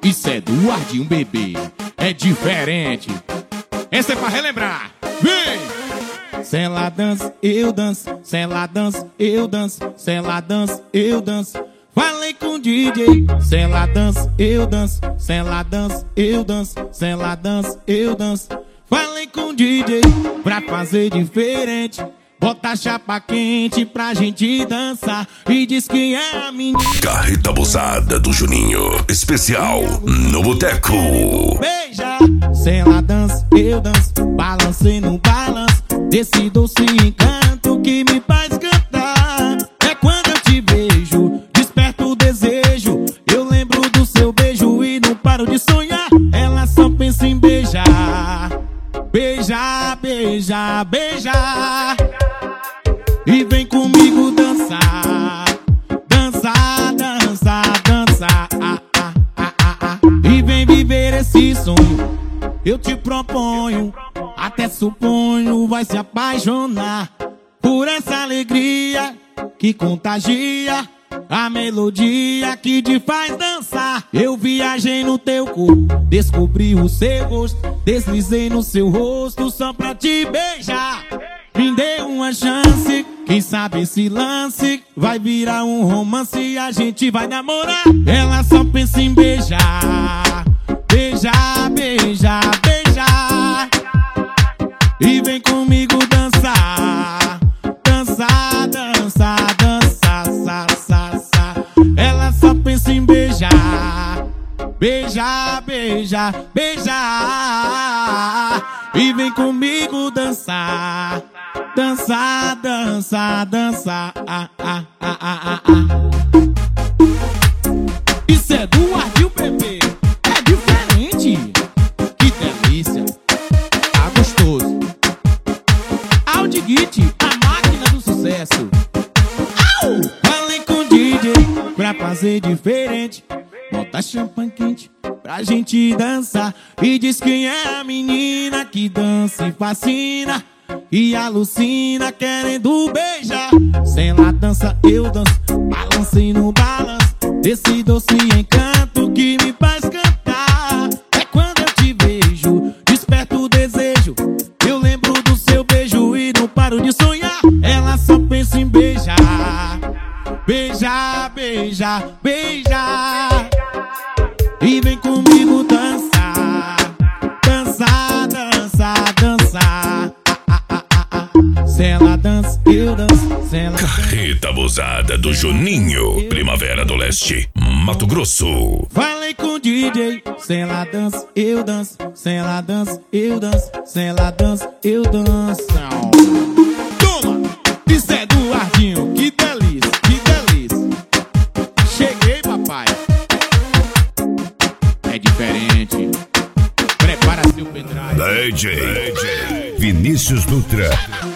Isso é Eduardinho, bebê. É diferente. Essa é pra relembrar. Vem! Se ela dança, eu danço. Se ela dança, eu danço. Se ela dança, eu danço. Falei com o DJ. Se ela dança, eu danço. Se ela dança, eu danço. Se ela dança, eu danço. Falei com o DJ pra fazer diferente. Bota a chapa quente pra gente dançar. E diz que é a minha Carreta Abusada do Juninho. Especial no Boteco. Beija. Se ela dança, eu danço. Balancei no balanço. Desse doce encanto que me faz cantar. É quando eu te vejo, desperta o desejo. Eu lembro do seu beijo e não paro de sonhar. Ela só pensa em beijar. Beijar, beijar, beijar. E vem comigo dançar. Dançar, dançar, dançar. E vem viver esse sonho. Eu te proponho, até suponho, vai se apaixonar por essa alegria que contagia, a melodia que te faz dançar. Eu viajei no teu corpo, descobri o seu gosto, deslizei no seu rosto só pra te beijar. Me dê uma chance, quem sabe esse lance vai virar um romance e a gente vai namorar. Ela só pensa em beijar. Beijar, beijar, beijar. E vem comigo dançar. Dançar, dançar, dançar, sa, sa, sa. Ela só pensa em beijar. Beijar, beijar, beijar. E vem comigo dançar. Dançar, dançar, dançar. Isso é Eduardinho, bebê. É diferente. Que delícia. Tá gostoso. Audiguite, a máquina do sucesso. Au! Falei com o DJ pra fazer diferente. Bota champanhe quente pra gente dançar. E diz quem é a menina que dança e fascina e alucina querendo beijar. Se ela dança, eu danço. Balancei no balanço desse doce encanto que me faz cantar. É quando eu te vejo, desperta o desejo. Eu lembro do seu beijo e não paro de sonhar. Ela só pensa em beijar. Beijar, beijar, beijar. E vem comigo dançar. Dançar, dançar, dançar. Se ela dança, eu danço. Se ela Carreta Abusada do Juninho. Primavera do Leste, Mato Grosso. Falei com o DJ. Se ela dança, eu danço. Se ela dança, eu danço. Se ela dança, eu danço. Toma! Isso é Eduardinho. Que delícia, que delícia. Cheguei, papai. É diferente. Prepara seu pendrive. DJ Vinícius Dutra.